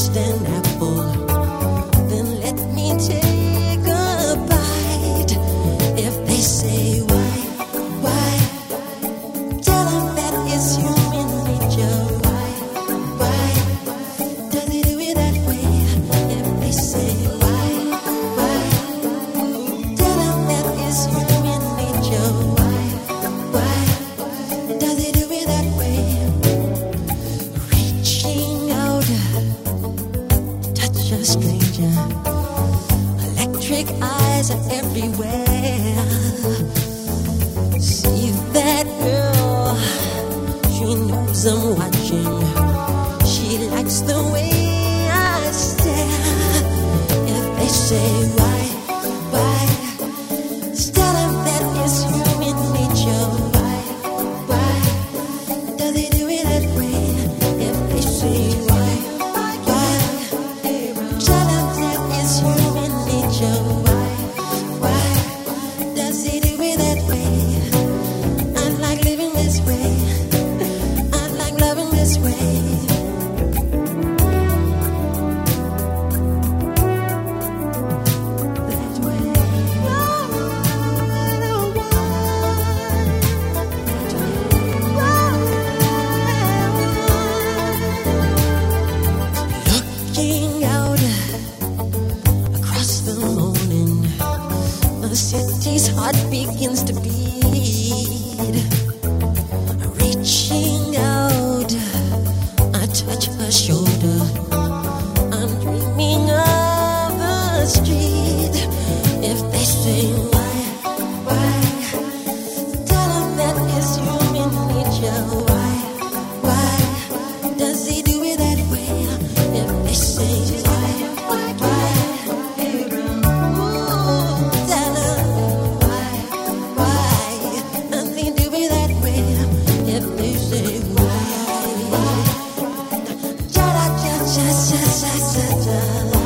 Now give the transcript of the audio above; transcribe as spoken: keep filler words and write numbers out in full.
just an apple. Then let me take a bite. If they say why, why, tell them that it's human nature. Why, why, does he do it that way? If they say why, why, tell them that it's human nature. Why, why, does he do it that way? Reaching out, touch a stranger. Electric eyes are everywhere. See that girl, she knows I'm watching. She likes the way I stare. If they say why, why, tell them that it's human nature. Why, why, does he do it that way? If they say why, why, tell them that it's human nature. Why, why, does he do it that way? I like living this way. I like loving this way. That way. Looking out across the morning, the city's heart begins to beat. Reaching out, I touch her shoulder. I'm dreaming of the street. If they say why, why, tell them that it's human nature. Why, why, does he do it that way? If they say why, why, ooh, tell them why, why, does he do it that way? If they say why, why, cha cha cha cha cha cha cha.